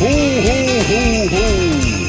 ho, ho.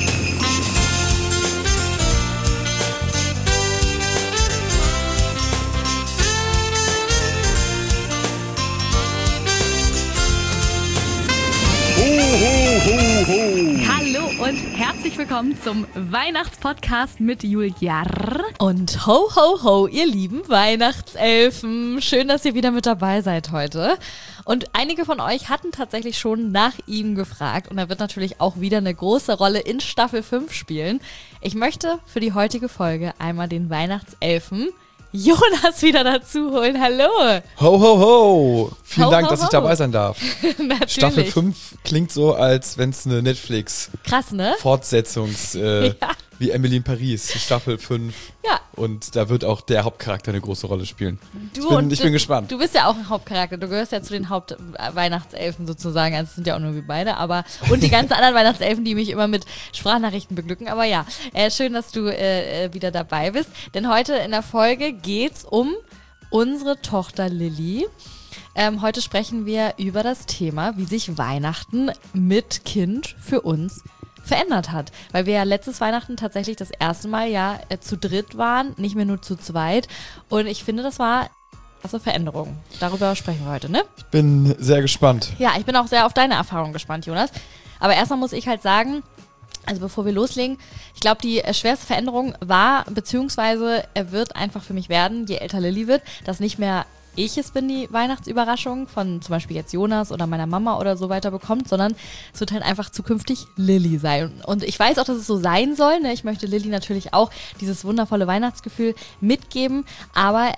Hallo und herzlich willkommen zum Weihnachtspodcast mit Julia. Und ho, ho, ho, ihr lieben Weihnachtselfen. Schön, dass ihr wieder mit dabei seid heute. Und einige von euch hatten tatsächlich schon nach ihm gefragt. Und er wird natürlich auch wieder eine große Rolle in Staffel 5 spielen. Ich möchte für die heutige Folge einmal den Weihnachtselfen Jonas wieder dazu holen. Hallo. Ho, ho, ho. Vielen Ho, Dank, ho, dass ich ho. dabei sein darf. Natürlich. Staffel 5 klingt so, als wenn es eine Krass, ne? Netflix-Fortsetzungs- Ja. wie Emily in Paris, Staffel 5. Ja. Und da wird auch der Hauptcharakter eine große Rolle spielen. Du Ich bin gespannt. Du bist ja auch ein Hauptcharakter. Du gehörst ja zu den Hauptweihnachtselfen sozusagen. Also es sind ja auch nur wir beide. Und die ganzen anderen Weihnachtselfen, die mich immer mit Sprachnachrichten beglücken. Aber ja, schön, dass du wieder dabei bist. Denn heute in der Folge geht's um unsere Tochter Lilly. Heute sprechen wir über das Thema, wie sich Weihnachten mit Kind für uns verändert hat. Weil wir ja letztes Weihnachten tatsächlich das erste Mal zu dritt waren, nicht mehr nur zu zweit. Und ich finde, das war eine Veränderung. Darüber sprechen wir heute, ne? Ich bin sehr gespannt. Ja, ich bin auch sehr auf deine Erfahrung gespannt, Jonas. Aber erstmal muss ich halt sagen, also bevor wir loslegen, ich glaube, die schwerste Veränderung war, beziehungsweise wird einfach für mich werden, je älter Lilly wird, dass nicht mehr ich es bin, die Weihnachtsüberraschung von zum Beispiel jetzt Jonas oder meiner Mama oder so weiter bekommt, sondern es wird halt einfach zukünftig Lilly sein. Und ich weiß auch, dass es so sein soll, ne? Ich möchte Lilly natürlich auch dieses wundervolle Weihnachtsgefühl mitgeben, aber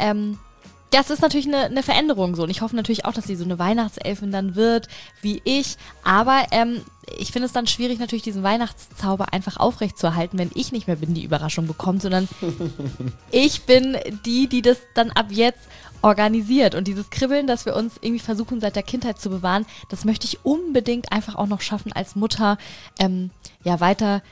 das ist natürlich eine Veränderung so. Und ich hoffe natürlich auch, dass sie so eine Weihnachtselfin dann wird, wie ich. Aber ich finde es dann schwierig, natürlich diesen Weihnachtszauber einfach aufrechtzuerhalten, wenn ich nicht mehr bin, die Überraschung bekommt, sondern ich bin die das dann ab jetzt organisiert. Und dieses Kribbeln, das wir uns irgendwie versuchen, seit der Kindheit zu bewahren, das möchte ich unbedingt einfach auch noch schaffen, als Mutter weiter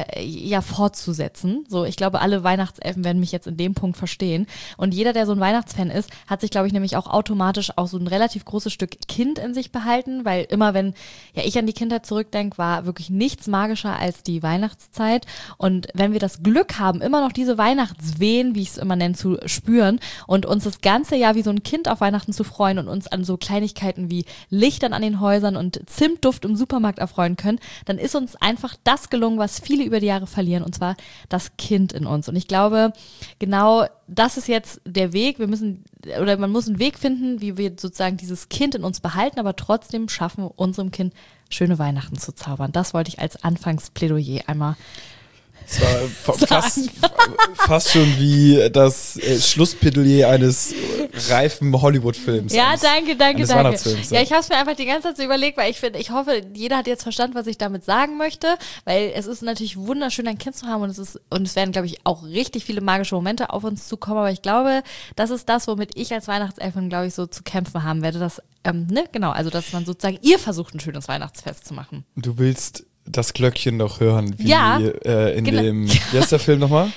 fortzusetzen. So, ich glaube, alle Weihnachtselfen werden mich jetzt in dem Punkt verstehen. Und jeder, der so ein Weihnachtsfan ist, hat sich, glaube ich, nämlich auch automatisch auch so ein relativ großes Stück Kind in sich behalten, weil immer, wenn ich an die Kindheit zurückdenke, war wirklich nichts magischer als die Weihnachtszeit. Und wenn wir das Glück haben, immer noch diese Weihnachtswehen, wie ich es immer nenne, zu spüren und uns das ganze Jahr wie so ein Kind auf Weihnachten zu freuen und uns an so Kleinigkeiten wie Lichtern an den Häusern und Zimtduft im Supermarkt erfreuen können, dann ist uns einfach das gelungen, was viele über die Jahre verlieren, und zwar das Kind in uns. Und ich glaube, genau das ist jetzt der Weg. Man muss einen Weg finden, wie wir sozusagen dieses Kind in uns behalten, aber trotzdem schaffen, unserem Kind schöne Weihnachten zu zaubern. Das wollte ich als Anfangsplädoyer einmal Es war fast schon wie das Schlussplädoyer eines reifen Hollywood-Films. Ja, danke. Weihnachtsfilms, Ja, ich habe es mir einfach die ganze Zeit so überlegt, weil ich hoffe, jeder hat jetzt verstanden, was ich damit sagen möchte, weil es ist natürlich wunderschön, ein Kind zu haben, und es werden, glaube ich, auch richtig viele magische Momente auf uns zukommen, aber ich glaube, das ist das, womit ich als Weihnachtselfin, glaube ich, so zu kämpfen haben werde, dass, also dass man sozusagen ihr versucht, ein schönes Weihnachtsfest zu machen. Du willst das Glöckchen noch hören, wie Ja, in genau. dem, wie heißt der Film nochmal?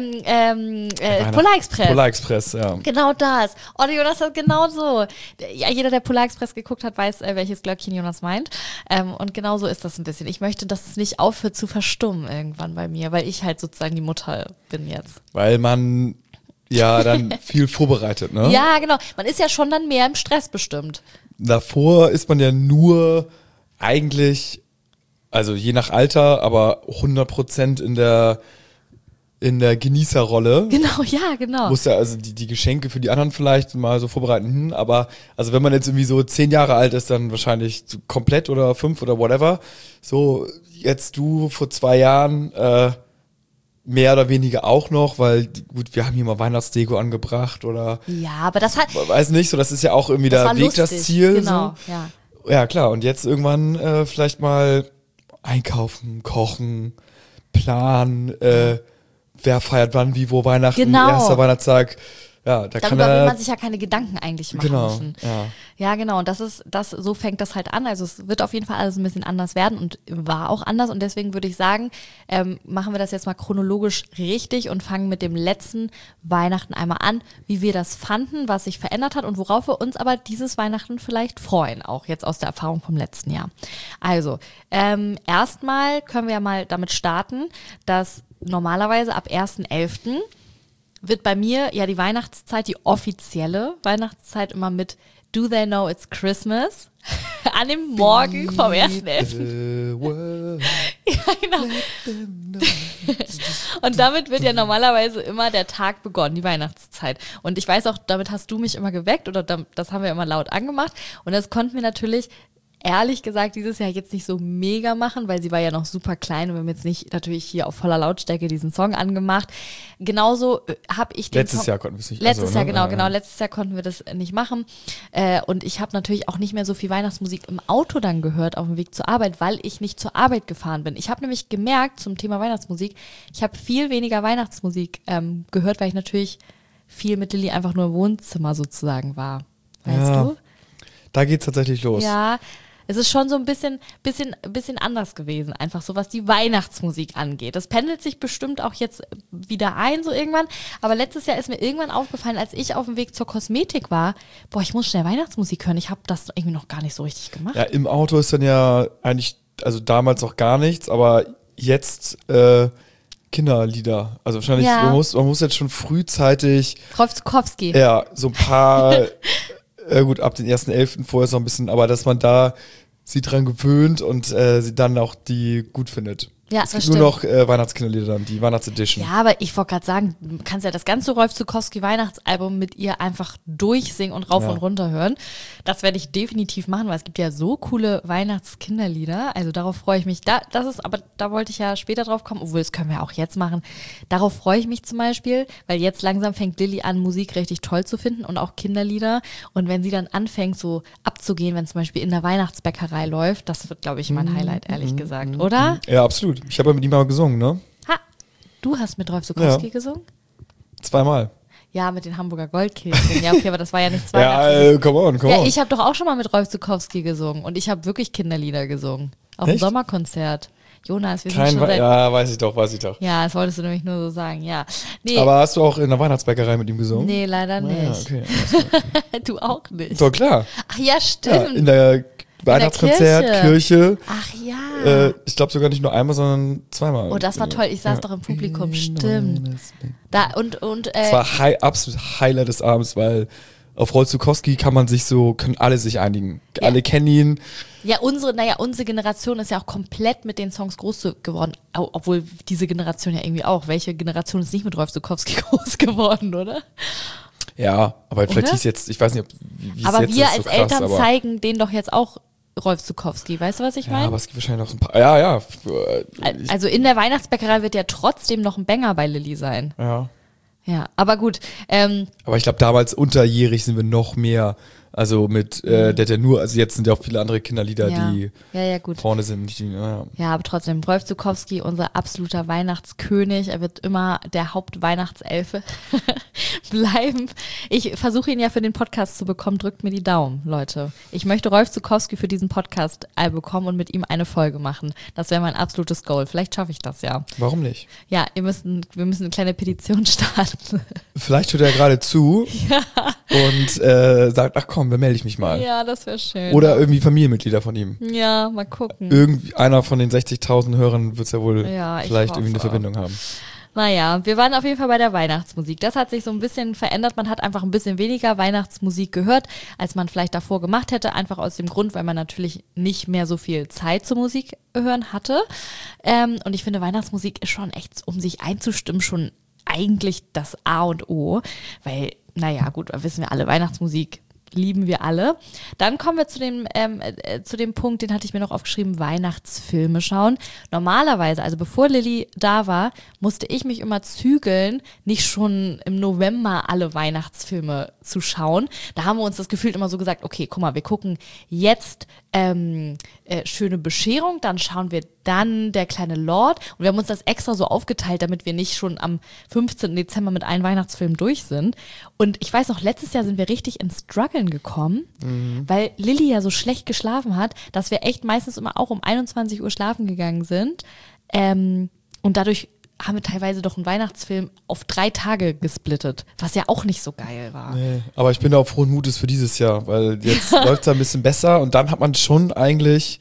Polar Express. Polar Express, ja. Genau das. Oh, Jonas hat genau so. Ja, jeder, der Polar Express geguckt hat, weiß, welches Glöckchen Jonas meint. Und genau so ist das ein bisschen. Ich möchte, dass es nicht aufhört zu verstummen irgendwann bei mir, weil ich halt sozusagen die Mutter bin jetzt. Weil man ja dann viel vorbereitet, ne? Ja, genau. Man ist ja schon dann mehr im Stress bestimmt. Davor ist man ja nur eigentlich, also je nach Alter, aber 100% in der Genießerrolle. Genau, ja, genau. Muss ja also die Geschenke für die anderen vielleicht mal so vorbereiten, aber also wenn man jetzt irgendwie so 10 Jahre alt ist, dann wahrscheinlich so komplett oder 5 oder whatever. So, jetzt du vor 2 Jahren, mehr oder weniger auch noch, weil gut, wir haben hier mal Weihnachtsdeko angebracht oder Ja, aber das hat. weiß nicht, so das ist ja auch irgendwie Das der war Weg, lustig. das Ziel. Genau, so. ja. Ja, klar. Und jetzt irgendwann vielleicht mal einkaufen, kochen, planen, wer feiert wann, wie, wo Weihnachten, Genau. erster Weihnachtstag, ja, da kann Darüber will er, man sich ja keine Gedanken eigentlich machen genau, müssen. ja. Ja, genau. Und so fängt das halt an. Also es wird auf jeden Fall alles ein bisschen anders werden und war auch anders. Und deswegen würde ich sagen, machen wir das jetzt mal chronologisch richtig und fangen mit dem letzten Weihnachten einmal an, wie wir das fanden, was sich verändert hat und worauf wir uns aber dieses Weihnachten vielleicht freuen, auch jetzt aus der Erfahrung vom letzten Jahr. Also, erstmal können wir ja mal damit starten, dass normalerweise ab 1.11. wird bei mir ja die Weihnachtszeit, die offizielle Weihnachtszeit immer mit Do They Know It's Christmas? An dem Morgen vom 1.11. Ja, genau. Und damit wird ja normalerweise immer der Tag begonnen, die Weihnachtszeit. Und ich weiß auch, damit hast du mich immer geweckt oder das haben wir immer laut angemacht. Und das konnten wir natürlich ehrlich gesagt dieses Jahr jetzt nicht so mega machen, weil sie war ja noch super klein und wir haben jetzt nicht natürlich hier auf voller Lautstärke diesen Song angemacht. Genauso habe ich den Letztes Song, Jahr konnten wir es nicht. Letztes also, Jahr, ne? genau. Letztes Jahr konnten wir das nicht machen. Und ich habe natürlich auch nicht mehr so viel Weihnachtsmusik im Auto dann gehört auf dem Weg zur Arbeit, weil ich nicht zur Arbeit gefahren bin. Ich habe nämlich gemerkt zum Thema Weihnachtsmusik, ich habe viel weniger Weihnachtsmusik gehört, weil ich natürlich viel mit Lilly einfach nur im Wohnzimmer sozusagen war. Weißt Ja. du? Da geht's tatsächlich los. Ja, es ist schon so ein bisschen anders gewesen, einfach so, was die Weihnachtsmusik angeht. Das pendelt sich bestimmt auch jetzt wieder ein, so irgendwann. Aber letztes Jahr ist mir irgendwann aufgefallen, als ich auf dem Weg zur Kosmetik war, boah, ich muss schnell Weihnachtsmusik hören. Ich habe das irgendwie noch gar nicht so richtig gemacht. Ja, im Auto ist dann ja eigentlich, also damals auch gar nichts, aber jetzt Kinderlieder. Also wahrscheinlich, Ja. man muss jetzt schon frühzeitig, Rolf Zukowski. ja, so ein paar, gut, ab den 1.11. vorher ist noch ein bisschen, aber dass man da sie dran gewöhnt und sie dann auch die gut findet. Ja, es das gibt nur noch stimmt. Weihnachtskinderlieder dann, die Weihnachtsedition. Ja, aber ich wollte gerade sagen, du kannst ja das ganze Rolf Zukowski Weihnachtsalbum mit ihr einfach durchsingen und rauf Ja. und runter hören. Das werde ich definitiv machen, weil es gibt ja so coole Weihnachtskinderlieder. Also darauf freue ich mich. Da wollte ich ja später drauf kommen, obwohl das können wir auch jetzt machen. Darauf freue ich mich zum Beispiel, weil jetzt langsam fängt Lilly an, Musik richtig toll zu finden und auch Kinderlieder. Und wenn sie dann anfängt, so abzugehen, wenn zum Beispiel in der Weihnachtsbäckerei läuft, das wird, glaube ich, mein Highlight, ehrlich gesagt, oder? Ja, absolut. Ich habe ja mit ihm mal gesungen, ne? Ha, du hast mit Rolf Zukowski Ja. gesungen? Zweimal. Ja, mit den Hamburger Goldkegelchen. Ja, okay, aber das war ja nicht zwei. Ja, come on. Ja, ich habe doch auch schon mal mit Rolf Zukowski gesungen und ich habe wirklich Kinderlieder gesungen. Auf dem Echt? Sommerkonzert. Jonas, wir sind schon seit... Ja, weiß ich doch. Ja, das wolltest du nämlich nur so sagen, ja. Nee, Aber hast du auch in der Weihnachtsbäckerei mit ihm gesungen? nee, leider Ah, nicht. ja, okay. Alles klar. Du auch nicht. Doch, klar. Ach ja, Ja, stimmt. in der Weihnachtskonzert, Kirche. Ach ja. Ich glaube sogar nicht nur einmal, sondern zweimal. Oh, das war toll. Ich saß doch im Publikum. Stimmt. Da und Das war absolut Highlight des Abends, weil auf Rolf Zukowski können alle sich einigen. Ja. Alle kennen ihn. ja, unsere Generation ist ja auch komplett mit den Songs groß geworden. Obwohl diese Generation ja irgendwie auch. Welche Generation ist nicht mit Rolf Zukowski groß geworden, oder? Ja, aber vielleicht Oder? hieß jetzt, ich weiß nicht, wie es Aber jetzt wir ist, so als krass, Eltern aber, zeigen denen doch jetzt auch Rolf Zukowski. Weißt du, was ich ja, meine? aber es gibt wahrscheinlich noch so ein paar. Ja, ja. Also in der Weihnachtsbäckerei wird ja trotzdem noch ein Banger bei Lilly sein. Ja. Ja, aber gut. Aber ich glaube, damals unterjährig sind wir noch mehr. Also mit, der hat ja nur, also jetzt sind ja auch viele andere Kinderlieder, Ja. die Ja, gut. vorne sind. Nicht die, ja. Ja, aber trotzdem, Rolf Zukowski, unser absoluter Weihnachtskönig. Er wird immer der Hauptweihnachtselfe bleiben. Ich versuche ihn ja für den Podcast zu bekommen. Drückt mir die Daumen, Leute. Ich möchte Rolf Zukowski für diesen Podcast bekommen und mit ihm eine Folge machen. Das wäre mein absolutes Goal. Vielleicht schaffe ich das ja. Warum nicht? Ja, wir müssen eine kleine Petition starten. Vielleicht hört er gerade zu und sagt, ach komm, dann melde ich mich mal. Ja, das wäre schön. Oder irgendwie Familienmitglieder von ihm. Ja, mal gucken. Irgendwie einer von den 60.000 Hörern wird es ja wohl Ja, ich vielleicht irgendwie eine hoffe. Verbindung haben. Naja, wir waren auf jeden Fall bei der Weihnachtsmusik. Das hat sich so ein bisschen verändert. Man hat einfach ein bisschen weniger Weihnachtsmusik gehört, als man vielleicht davor gemacht hätte. Einfach aus dem Grund, weil man natürlich nicht mehr so viel Zeit zur Musik hören hatte. Und ich finde, Weihnachtsmusik ist schon echt, um sich einzustimmen, schon eigentlich das A und O. Weil, naja, gut, wissen wir alle, Weihnachtsmusik lieben wir alle. Dann kommen wir zu dem Punkt, den hatte ich mir noch aufgeschrieben, Weihnachtsfilme schauen. Normalerweise, also bevor Lilly da war, musste ich mich immer zügeln, nicht schon im November alle Weihnachtsfilme zu schauen. Da haben wir uns das gefühlt immer so gesagt, okay, guck mal, wir gucken jetzt Schöne Bescherung, dann schauen wir dann Der kleine Lord und wir haben uns das extra so aufgeteilt, damit wir nicht schon am 15. Dezember mit allen Weihnachtsfilmen durch sind. Und ich weiß noch, letztes Jahr sind wir richtig ins Struggeln gekommen, weil Lilly ja so schlecht geschlafen hat, dass wir echt meistens immer auch um 21 Uhr schlafen gegangen sind. Und dadurch haben wir teilweise doch einen Weihnachtsfilm auf 3 Tage gesplittet, was ja auch nicht so geil war. Nee, aber ich bin da auch frohen Mutes für dieses Jahr, weil jetzt läuft es ein bisschen besser und dann hat man schon eigentlich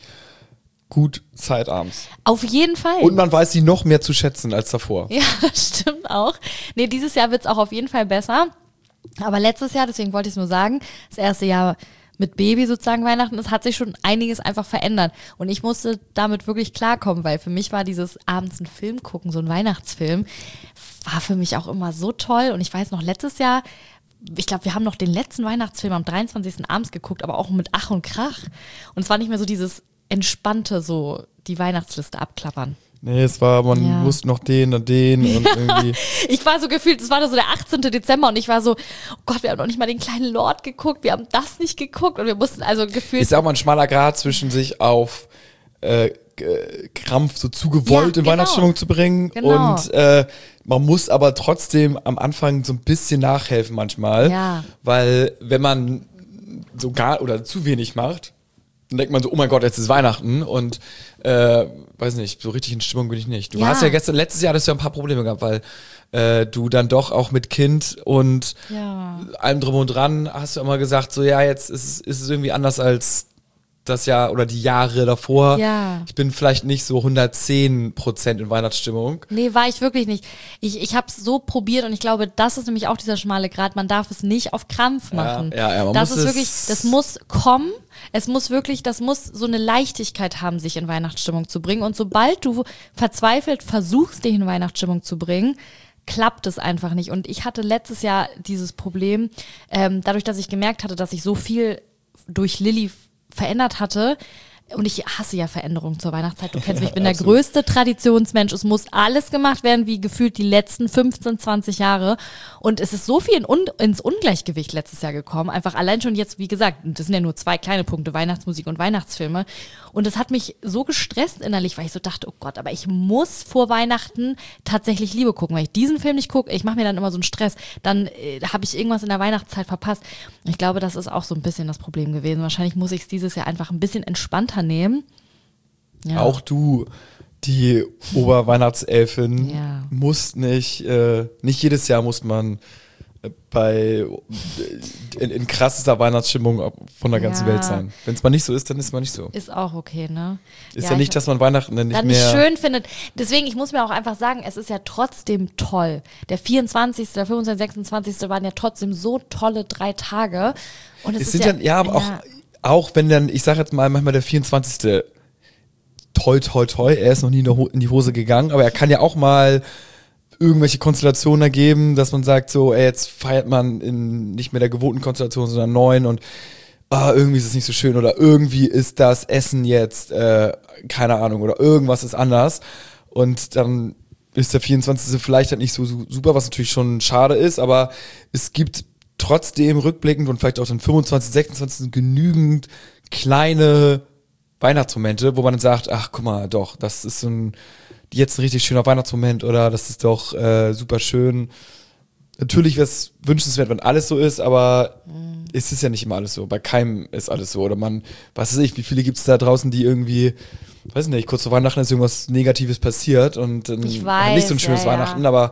gut Zeit abends. Auf jeden Fall. Und man weiß sie noch mehr zu schätzen als davor. Ja, das stimmt auch. Nee, dieses Jahr wird es auch auf jeden Fall besser. Aber letztes Jahr, deswegen wollte ich es nur sagen, das erste Jahr mit Baby sozusagen Weihnachten, es hat sich schon einiges einfach verändert. Und ich musste damit wirklich klarkommen, weil für mich war dieses abends einen Film gucken, so ein Weihnachtsfilm, war für mich auch immer so toll. Und ich weiß noch, letztes Jahr, ich glaube, wir haben noch den letzten Weihnachtsfilm am 23. abends geguckt, aber auch mit Ach und Krach. Und es war nicht mehr so dieses entspannte, so die Weihnachtsliste abklappern. Nee, es war, man wusste noch den und den und irgendwie. Ich war so gefühlt, es war so der 18. Dezember und ich war so, oh Gott, wir haben noch nicht mal den kleinen Lord geguckt, wir haben das nicht geguckt und wir mussten also gefühlt. Ist auch mal ein schmaler Grad zwischen sich auf Krampf so zugewollt in Weihnachtsstimmung zu bringen und man muss aber trotzdem am Anfang so ein bisschen nachhelfen manchmal, weil wenn man so gar oder zu wenig macht, dann denkt man so, oh mein Gott, jetzt ist Weihnachten und weiß nicht, so richtig in Stimmung bin ich nicht. Du hast ja letztes Jahr hattest du ja ein paar Probleme gehabt, weil du dann doch auch mit Kind und allem drum und dran hast du immer gesagt, so ja, jetzt ist es irgendwie anders als das Jahr oder die Jahre davor. Ja. Ich bin vielleicht nicht so 110% in Weihnachtsstimmung. Nee, war ich wirklich nicht. Ich habe es so probiert und ich glaube, das ist nämlich auch dieser schmale Grat. Man darf es nicht auf Krampf machen. Ja, man das muss ist wirklich, das muss kommen. Es muss wirklich, das muss so eine Leichtigkeit haben, sich in Weihnachtsstimmung zu bringen. Und sobald du verzweifelt versuchst, dich in Weihnachtsstimmung zu bringen, klappt es einfach nicht. Und ich hatte letztes Jahr dieses Problem, dadurch, dass ich gemerkt hatte, dass ich so viel durch Lilly verändert hatte. Und ich hasse ja Veränderungen zur Weihnachtszeit. Du kennst mich, ich bin der größte Traditionsmensch. Es muss alles gemacht werden, wie gefühlt die letzten 15, 20 Jahre. Und es ist so viel ins Ungleichgewicht letztes Jahr gekommen. Einfach allein schon jetzt, wie gesagt, das sind ja nur 2 kleine Punkte, Weihnachtsmusik und Weihnachtsfilme. Und es hat mich so gestresst innerlich, weil ich so dachte, oh Gott, aber ich muss vor Weihnachten tatsächlich Liebe gucken. Weil ich diesen Film nicht gucke, ich mache mir dann immer so einen Stress. Dann habe ich irgendwas in der Weihnachtszeit verpasst. Ich glaube, das ist auch so ein bisschen das Problem gewesen. Wahrscheinlich muss ich es dieses Jahr einfach ein bisschen entspannter nehmen. Ja. Auch du, die Oberweihnachtselfin, musst nicht jedes Jahr muss man in krassester Weihnachtsstimmung von der ganzen Welt sein. Wenn es mal nicht so ist, dann ist man nicht so. Ist auch okay, ne? Ist ja nicht, dass man Weihnachten dann nicht mehr schön findet. Deswegen, ich muss mir auch einfach sagen, es ist ja trotzdem toll. Der 24., der 25., 26. waren ja trotzdem so tolle 3 Tage. Und es sind aber auch wenn dann, ich sage jetzt mal, manchmal der 24. Toi, toi, toi, er ist noch nie in die Hose gegangen, aber er kann ja auch mal irgendwelche Konstellationen ergeben, dass man sagt so, jetzt feiert man in nicht mehr der gewohnten Konstellation, sondern neuen und irgendwie ist es nicht so schön oder irgendwie ist das Essen jetzt, keine Ahnung, oder irgendwas ist anders und dann ist der 24. vielleicht halt nicht so super, was natürlich schon schade ist, aber es gibt trotzdem rückblickend und vielleicht auch den 25., 26. genügend kleine Weihnachtsmomente, wo man dann sagt, ach guck mal, doch, das ist jetzt ein richtig schöner Weihnachtsmoment oder das ist doch super schön. Natürlich wäre es wünschenswert, wenn alles so ist, aber es ist ja nicht immer alles so. Bei keinem ist alles so. Oder was weiß ich, wie viele gibt es da draußen, die irgendwie, weiß nicht, kurz vor Weihnachten ist irgendwas Negatives passiert und dann nicht so ein schönes Weihnachten, aber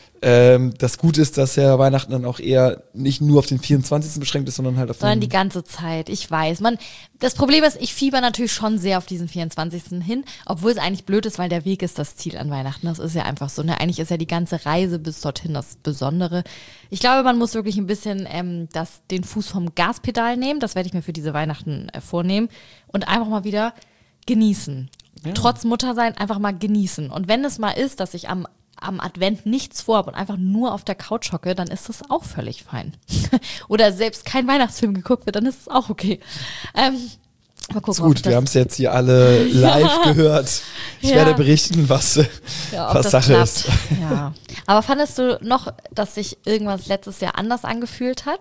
das Gute ist, dass ja Weihnachten dann auch eher nicht nur auf den 24. beschränkt ist, sondern halt auf sondern die ganze Zeit. Ich weiß. Das Problem ist, ich fieber natürlich schon sehr auf diesen 24. hin, obwohl es eigentlich blöd ist, weil der Weg ist das Ziel an Weihnachten. Das ist ja einfach so. Ne? Eigentlich ist ja die ganze Reise bis dorthin das Besondere. Ich glaube, man muss wirklich ein bisschen den Fuß vom Gaspedal nehmen. Das werde ich mir für diese Weihnachten vornehmen. Und einfach mal wieder genießen. Ja. Trotz Muttersein einfach mal genießen. Und wenn es mal ist, dass ich am Advent nichts vorhabe und einfach nur auf der Couch hocke, dann ist das auch völlig fein. Oder selbst kein Weihnachtsfilm geguckt wird, dann ist es auch okay. Mal gucken, ist gut, wir haben es jetzt hier alle live gehört. Ich werde berichten, was Sache ist. Ja. Aber fandest du noch, dass sich irgendwas letztes Jahr anders angefühlt hat?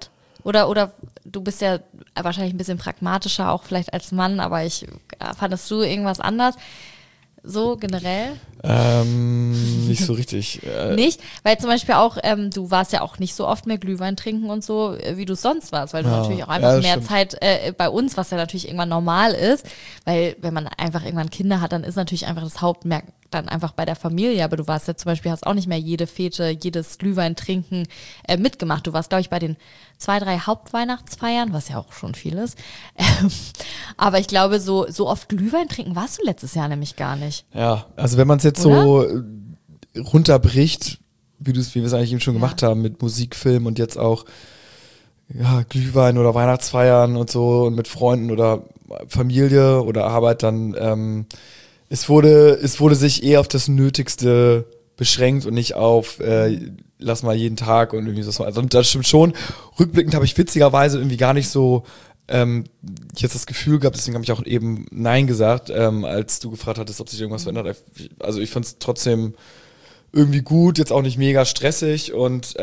Oder du bist ja wahrscheinlich ein bisschen pragmatischer, auch vielleicht als Mann, aber fandest du irgendwas anders? So generell? Nicht so richtig. Nicht? Weil zum Beispiel auch, du warst ja auch nicht so oft mehr Glühwein trinken und so, wie du es sonst warst, weil du natürlich auch einfach mehr stimmt. Zeit bei uns, was ja natürlich irgendwann normal ist, weil wenn man einfach irgendwann Kinder hat, dann ist natürlich einfach das Hauptmerk dann einfach bei der Familie, aber du warst ja zum Beispiel, hast auch nicht mehr jede Fete, jedes Glühwein trinken mitgemacht. Du warst, glaube ich, bei den 2, 3 Hauptweihnachtsfeiern, was ja auch schon viel ist. Aber ich glaube, so oft Glühwein trinken warst du letztes Jahr nämlich gar nicht. Ja, also wenn man es jetzt so runterbricht, wie wir es eigentlich eben schon gemacht haben, mit Musik, Film und jetzt auch Glühwein oder Weihnachtsfeiern und so und mit Freunden oder Familie oder Arbeit, dann es wurde sich eher auf das Nötigste beschränkt und nicht auf lass mal jeden Tag und irgendwie so. Also das stimmt schon. Rückblickend habe ich witzigerweise irgendwie gar nicht so jetzt das Gefühl gehabt, deswegen habe ich auch eben Nein gesagt, als du gefragt hattest, ob sich irgendwas verändert. Also ich fand es trotzdem irgendwie gut, jetzt auch nicht mega stressig und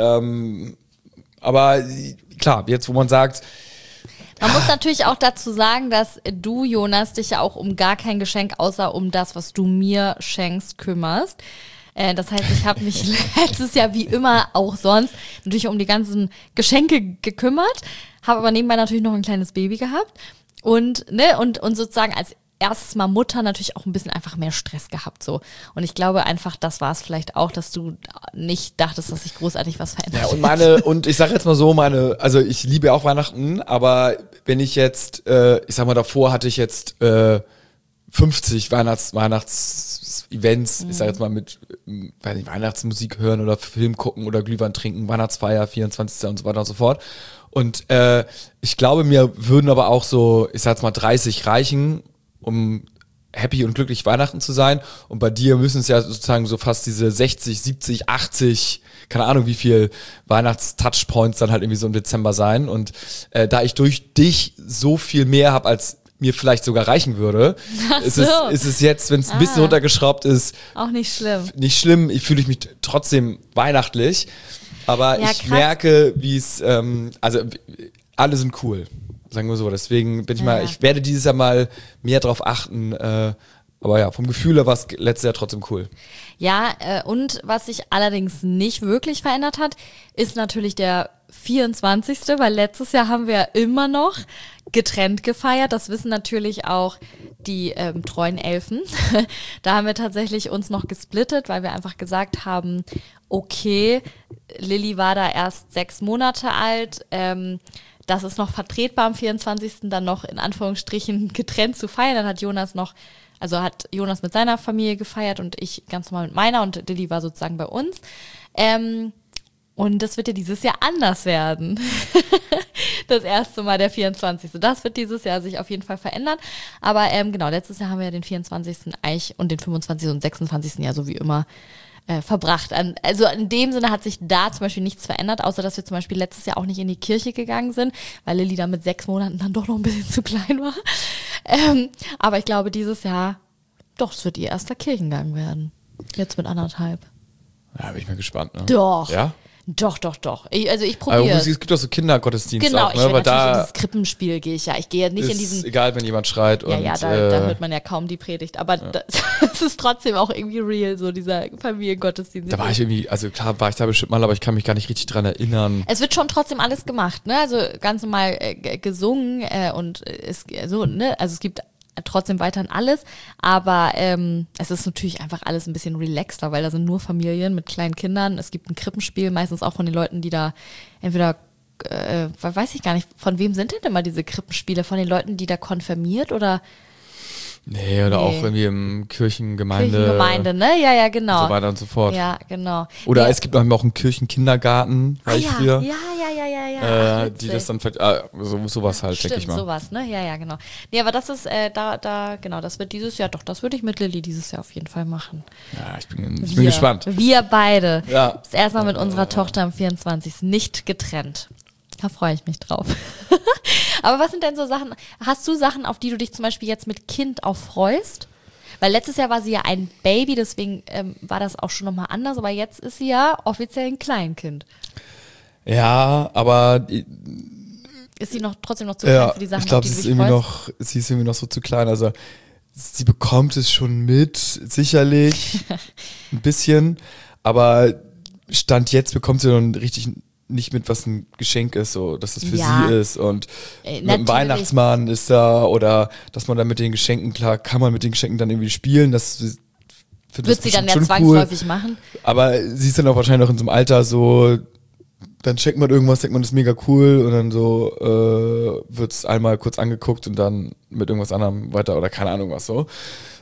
aber klar, jetzt wo man sagt, man muss natürlich auch dazu sagen, dass du, Jonas, dich ja auch um gar kein Geschenk außer um das, was du mir schenkst, kümmerst. Das heißt, ich habe mich letztes Jahr wie immer auch sonst natürlich um die ganzen Geschenke gekümmert, habe aber nebenbei natürlich noch ein kleines Baby gehabt und sozusagen als erstes Mal Mutter natürlich auch ein bisschen einfach mehr Stress gehabt so. Und ich glaube einfach, das war es vielleicht auch, dass du nicht dachtest, dass sich großartig was verändert. Ja, und ich sage jetzt mal so, also ich liebe ja auch Weihnachten, aber wenn ich jetzt, ich sag mal davor hatte ich jetzt 50 Weihnachts-Events, ich sag jetzt mal mit weiß nicht, Weihnachtsmusik hören oder Film gucken oder Glühwein trinken, Weihnachtsfeier, 24. und so weiter und so fort. Und ich glaube, mir würden aber auch so, ich sag jetzt mal 30 reichen, um happy und glücklich Weihnachten zu sein. Und bei dir müssen es ja sozusagen so fast diese 60, 70, 80, keine Ahnung wie viel Weihnachts-Touchpoints dann halt irgendwie so im Dezember sein. Und da ich durch dich so viel mehr habe, als mir vielleicht sogar reichen würde, ist es jetzt, wenn es ein bisschen runtergeschraubt ist, auch nicht schlimm. Nicht schlimm, fühle ich mich trotzdem weihnachtlich. Aber Ja, ich krass. merke, wie es, also alle sind cool. Sagen wir so. Deswegen ich werde dieses Jahr mal mehr drauf achten. Aber ja, vom Gefühl her war es letztes Jahr trotzdem cool. Ja, und was sich allerdings nicht wirklich verändert hat, ist natürlich der 24. Weil letztes Jahr haben wir ja immer noch getrennt gefeiert. Das wissen natürlich auch die treuen Elfen. Da haben wir tatsächlich uns noch gesplittet, weil wir einfach gesagt haben, okay, Lilly war da erst 6 Monate alt, das ist noch vertretbar am 24. dann noch in Anführungsstrichen getrennt zu feiern. Dann hat Jonas mit seiner Familie gefeiert und ich ganz normal mit meiner und Lilly war sozusagen bei uns. Und das wird ja dieses Jahr anders werden. Das erste Mal der 24. Das wird dieses Jahr sich auf jeden Fall verändern. Aber genau, letztes Jahr haben wir ja den 24. eigentlich und den 25. und 26. ja so wie immer verbracht. Also in dem Sinne hat sich da zum Beispiel nichts verändert, außer dass wir zum Beispiel letztes Jahr auch nicht in die Kirche gegangen sind, weil Lilly da mit 6 Monaten dann doch noch ein bisschen zu klein war. Aber ich glaube, dieses Jahr, doch, es wird ihr erster Kirchengang werden. Jetzt mit 1,5. Ja, bin ich mal gespannt. Ne? Doch. Ja? Doch. Ich Aber probiere. es gibt auch so Kindergottesdienste Genau, auch, ich ne? will Weil natürlich in da dieses Krippenspiel gehe ich ja. Ich gehe ja nicht in diesen... ist egal, wenn jemand schreit. Ja, und, da hört man ja kaum die Predigt. Aber das ist trotzdem auch irgendwie real, so dieser Familiengottesdienst. Da war ich irgendwie, also klar war ich da bestimmt mal, aber ich kann mich gar nicht richtig dran erinnern. Es wird schon trotzdem alles gemacht, ne? Also ganz normal gesungen also es gibt trotzdem weiterhin alles, aber es ist natürlich einfach alles ein bisschen relaxter, weil da sind nur Familien mit kleinen Kindern. Es gibt ein Krippenspiel, meistens auch von den Leuten, die da entweder, weiß ich gar nicht, von wem sind denn immer diese Krippenspiele? Von den Leuten, die da konfirmiert oder? Nee, oder auch irgendwie im Kirchengemeinde, ne? Ja, genau. und so weiter und so fort. Ja, genau. Oder ja. es gibt auch einen Kirchenkindergarten, war ich früher. Ja. Die das dann vielleicht, sowas halt, denke ich mal. Sowas, ne? Ja, genau. Nee, aber das ist, genau, das wird dieses Jahr, doch, das würde ich mit Lilly dieses Jahr auf jeden Fall machen. Ja, ich bin gespannt. Wir beide. Ja. Das erste Mal mit unserer Tochter am 24. nicht getrennt. Da freue ich mich drauf. Aber was sind denn so Sachen, hast du Sachen, auf die du dich zum Beispiel jetzt mit Kind auch freust? Weil letztes Jahr war sie ja ein Baby, deswegen war das auch schon nochmal anders, aber jetzt ist sie ja offiziell ein Kleinkind. Ja, aber ist sie trotzdem noch zu klein für die Sachen, ich glaube, auf die sie du dich freust? ist irgendwie noch so zu klein. Also sie bekommt es schon mit, sicherlich ein bisschen, aber Stand jetzt bekommt sie dann richtig nicht mit, was ein Geschenk ist, so, dass das für sie ist und mit dem Weihnachtsmann ist da oder dass man dann mit den Geschenken, klar, kann man mit den Geschenken dann irgendwie spielen, das wird sie dann ja schon zwangsläufig cool. machen. Aber sie ist dann auch wahrscheinlich noch in so einem Alter so, dann checkt man irgendwas, denkt man, das ist mega cool und dann so wird's einmal kurz angeguckt und dann mit irgendwas anderem weiter oder keine Ahnung was so.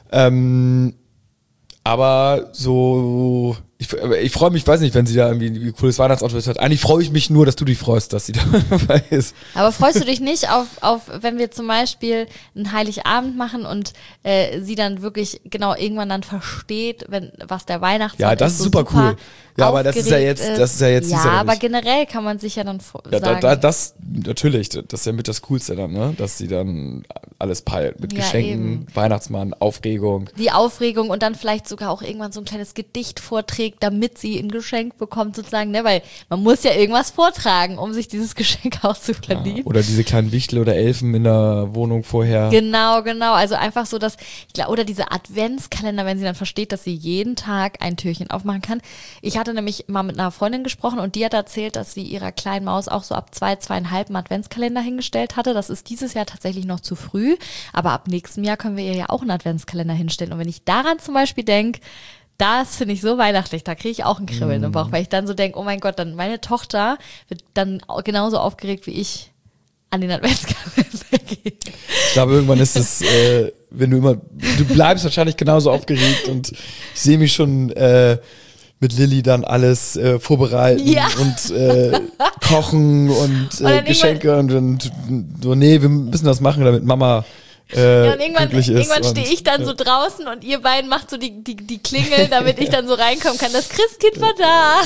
Aber so, ich freue mich, weiß nicht, wenn sie da irgendwie ein cooles Weihnachtsoutfit hat. Eigentlich freue ich mich nur, dass du dich freust, dass sie dabei ist. Aber freust du dich nicht auf, wenn wir zum Beispiel einen Heiligabend machen und sie dann wirklich genau irgendwann dann versteht, was der Weihnachtsmann ist? Ja, das ist super cool. Ja, aber das ist ja jetzt ja, aber generell kann man sich ja dann sagen. Das natürlich, das ist ja mit das Coolste dann, ne? Dass sie dann alles peilt mit Geschenken, Weihnachtsmann, Aufregung. Die Aufregung und dann vielleicht sogar auch irgendwann so ein kleines Gedicht vorträgt, damit sie ein Geschenk bekommt sozusagen, ne? Weil man muss ja irgendwas vortragen, um sich dieses Geschenk auch zu verdienen. Ja, oder diese kleinen Wichtel oder Elfen in der Wohnung vorher. Genau. Also einfach so, dass, oder diese Adventskalender, wenn sie dann versteht, dass sie jeden Tag ein Türchen aufmachen kann. Ich hatte nämlich mal mit einer Freundin gesprochen und die hat erzählt, dass sie ihrer kleinen Maus auch so ab 2,5 einen Adventskalender hingestellt hatte. Das ist dieses Jahr tatsächlich noch zu früh, aber ab nächstem Jahr können wir ihr ja auch einen Adventskalender hinstellen. Und wenn ich daran zum Beispiel denke, das finde ich so weihnachtlich, da kriege ich auch ein Kribbeln im Bauch, weil ich dann so denke, oh mein Gott, dann meine Tochter wird dann genauso aufgeregt wie ich an den Adventskalender geht. Ich glaube, irgendwann ist es, du bleibst wahrscheinlich genauso aufgeregt und ich sehe mich schon mit Lilly dann alles vorbereiten und kochen und Geschenke und so, nee, wir müssen das machen, damit Mama und irgendwann stehe ich dann so draußen und ihr beiden macht so die Klingel, damit ich dann so reinkommen kann. Das Christkind war da.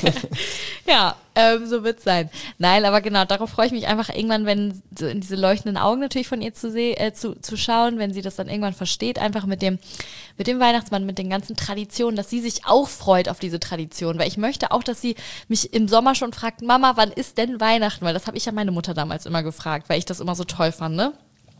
Ja, so wird's sein. Nein, aber genau, darauf freue ich mich einfach irgendwann, wenn so in diese leuchtenden Augen natürlich von ihr zu schauen, wenn sie das dann irgendwann versteht, einfach mit dem Weihnachtsmann, mit den ganzen Traditionen, dass sie sich auch freut auf diese Tradition, weil ich möchte auch, dass sie mich im Sommer schon fragt, Mama, wann ist denn Weihnachten? Weil das habe ich ja meine Mutter damals immer gefragt, weil ich das immer so toll fand, ne?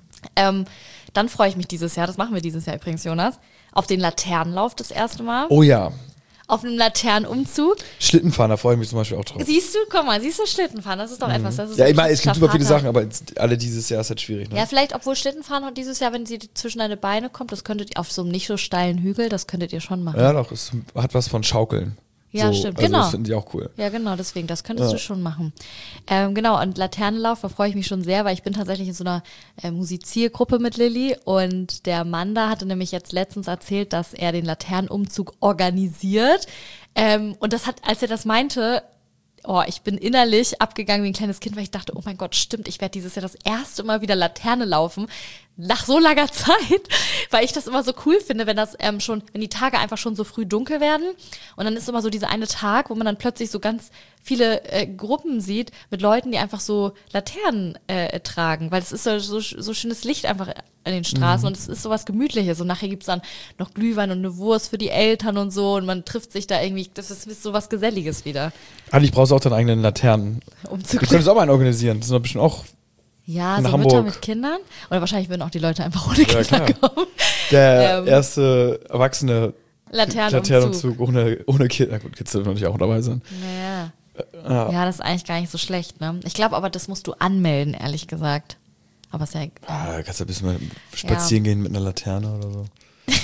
Dann freue ich mich dieses Jahr, das machen wir dieses Jahr übrigens, Jonas, auf den Laternenlauf das erste Mal. Oh ja. Auf einem Laternenumzug. Schlittenfahren, da freue ich mich zum Beispiel auch drauf. Siehst du Schlittenfahren, das ist doch etwas. Das ist ja, ich meine, es gibt super viele Sachen, aber alle dieses Jahr ist halt schwierig. Ne? Ja, vielleicht, obwohl Schlittenfahren und dieses Jahr, wenn sie zwischen deine Beine kommt, das könntet ihr auf so einem nicht so steilen Hügel, das könntet ihr schon machen. Ja, doch, es hat was von Schaukeln. Ja, so, stimmt, also genau. Das finde ich auch cool. Ja, genau, deswegen, das könntest du schon machen. Genau, und Laternenlauf, da freue ich mich schon sehr, weil ich bin tatsächlich in so einer Musiziergruppe mit Lilly und der Manda hatte nämlich jetzt letztens erzählt, dass er den Laternenumzug organisiert. Und das hat, als er das meinte, ich bin innerlich abgegangen wie ein kleines Kind, weil ich dachte, oh mein Gott, stimmt, ich werde dieses Jahr das erste Mal wieder Laterne laufen. Nach so langer Zeit, weil ich das immer so cool finde, wenn das wenn die Tage einfach schon so früh dunkel werden und dann ist immer so dieser eine Tag, wo man dann plötzlich so ganz viele Gruppen sieht mit Leuten, die einfach so Laternen tragen, weil es ist so schönes Licht einfach an den Straßen und es ist sowas Gemütliches und nachher gibt's dann noch Glühwein und eine Wurst für die Eltern und so und man trifft sich da irgendwie, das ist sowas Geselliges wieder. Eigentlich brauchst du auch deinen eigenen Laternen. Du könntest auch mal einen organisieren, das ist doch bestimmt auch. Ja, so Mütter mit Kindern. Oder wahrscheinlich würden auch die Leute einfach ohne Kinder kommen. Der erste erwachsene Laternenumzug ohne Kinder. Gut, Kids dürfen natürlich auch dabei sein. Naja. Ja, das ist eigentlich gar nicht so schlecht, ne? Ich glaube aber, das musst du anmelden, ehrlich gesagt. Aber ist ja kannst du ein bisschen mal spazieren gehen mit einer Laterne oder so.